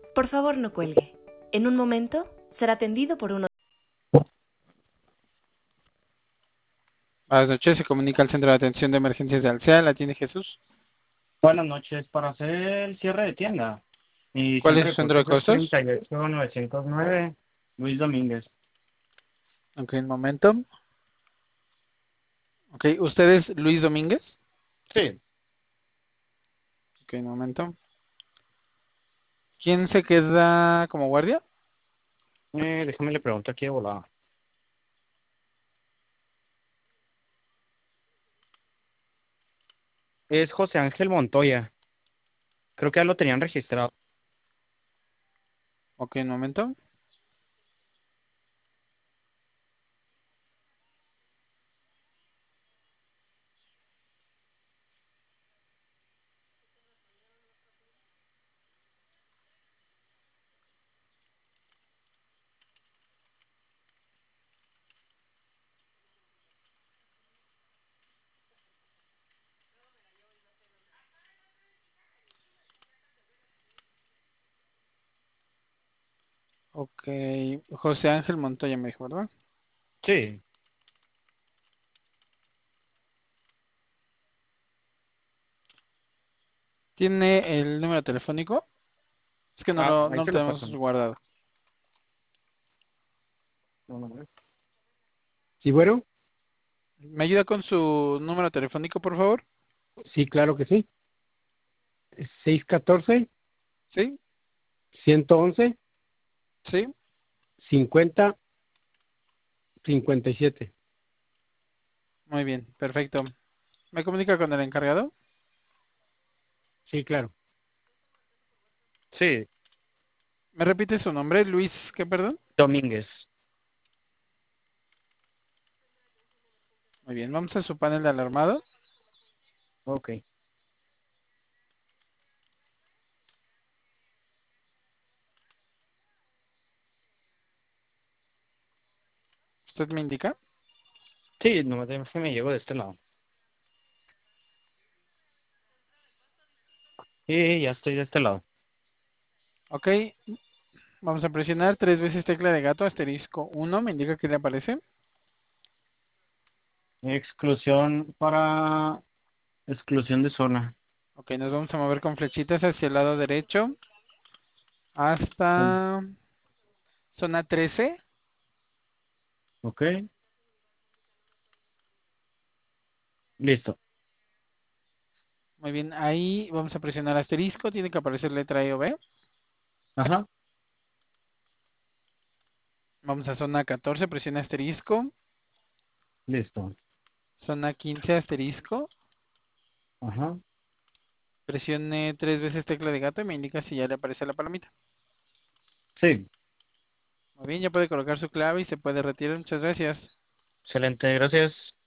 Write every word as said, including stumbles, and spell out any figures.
Por favor, no cuelgue. En un momento será atendido por uno. Buenas noches, se comunica al Centro de Atención de Emergencias de Alsea, ¿la tiene Jesús? Buenas noches, para hacer el cierre de tienda. Mi ¿Cuál es centro su de centro de costos es costos? treinta y ocho mil novecientos nueve, Luis Domínguez. Ok, un momento. Ok, ¿usted es Luis Domínguez? Sí, Ok, un momento. ¿Quién se queda como guardia? eh, déjame le pregunto aquí de volada. Es José Ángel Montoya. Creo que ya lo tenían registrado. Ok, un momento. Ok, José Ángel Montoya me dijo, ¿verdad? Sí. ¿Tiene el número telefónico? Es que no Ah, lo, ahí no lo se lo tenemos pasan. guardado. No, no, no. ¿Sí, bueno? ¿Me ayuda con su número telefónico, por favor? Sí, claro que sí. seis uno cuatro, Sí, uno uno uno, sí. cincuenta, cincuenta y siete. Muy bien, perfecto. ¿Me comunica con el encargado? Sí, claro. Sí, ¿Me repite su nombre? Luis, ¿qué, perdón? Domínguez. Muy bien, vamos a su panel de alarmado. Ok. ¿Usted me indica? Sí, no me llevo de este lado. Sí, ya estoy de este lado. Ok, vamos a presionar tres veces tecla de gato, asterisco uno, me indica que le aparece. Exclusión para exclusión de zona. Ok, nos vamos a mover con flechitas hacia el lado derecho hasta zona trece. Ok, listo. Muy bien, ahí vamos a presionar asterisco, tiene que aparecer letra E o B. Ajá, Vamos a zona catorce, presiona asterisco. listo. Zona quince, asterisco. Ajá, Presione tres veces tecla de gato y me indica si ya le aparece la palomita. sí, Muy bien, ya puede colocar su clave y se puede retirar. Muchas gracias. excelente, gracias.